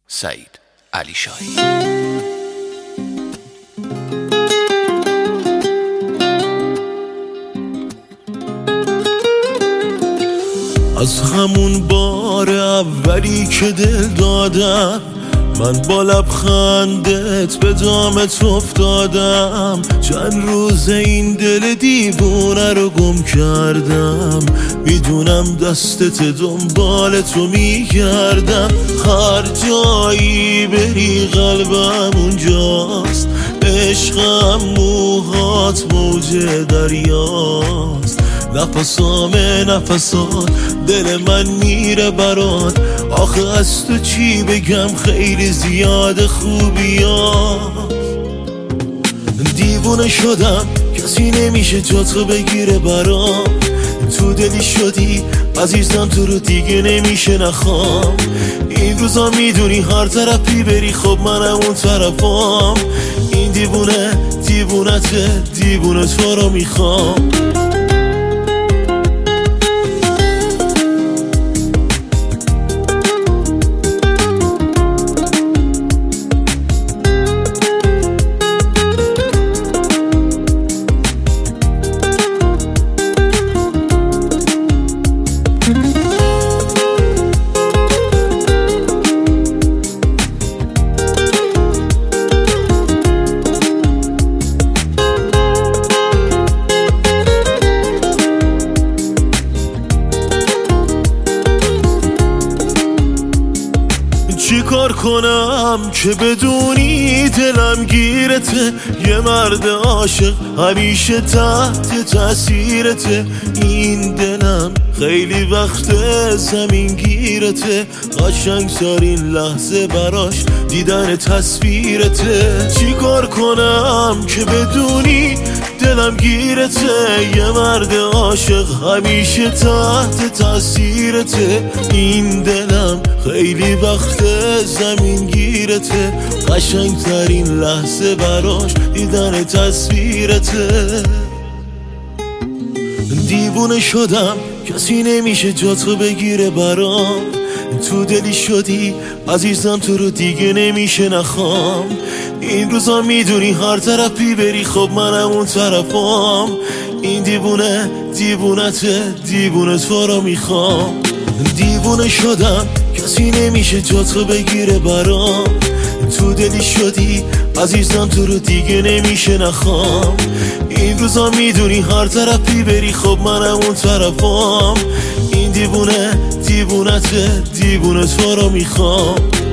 سعید علیشایی. از همون بار اولی که دل دادم، من با لبخندت به دامت افتادم. چند روز این دل دیوونه رو گم کردم، میدونم دستت دنبال تو میگردم. هر جایی بری قلبم اونجاست، عشقم موهات موج دریاست. نفسات دل من میره برات، آخه از تو چی بگم، خیلی زیاد خوبیات. دیوونه شدم، کسی نمیشه جاتو بگیره برام. تو دلی شدی عزیزم، تو رو دیگه نمیشه نخوام. این روزا میدونی هر طرفی بری خب منم اون طرفام. این دیوونه تو رو میخوام. چی کار کنم که بدونی دلم گیرته؟ یه مرد عاشق همیشه تحت تأثیرته. این دلم خیلی وقت زمین گیرته، قشنگ ترین لحظه براش دیدن تصویرته. چی کار کنم که بدونی دلم گیرته؟ یه مرد عاشق همیشه تحت تأثیرته. این دلم خیلی وقت زمین گیرته، قشنگ ترین لحظه براش دیدن تصویرته. دیوونه شدم، کسی نمیشه جاتو بگیره برام. تو دلی شدی عزیزم، تو رو دیگه نمیشه نخوام. این روزا میدونی هر طرفی بری خب منم اون طرفام. این دیوونه تو رو میخوام. دیوونه شدم، کسی نمیشه جاتو بگیره برام. تو دلی شدی عزیزم، تو رو دیگه نمیشه نخوام. این روزا میدونی هر طرفی بری خب منم اون طرفام. این دیوونه تو رو میخوام.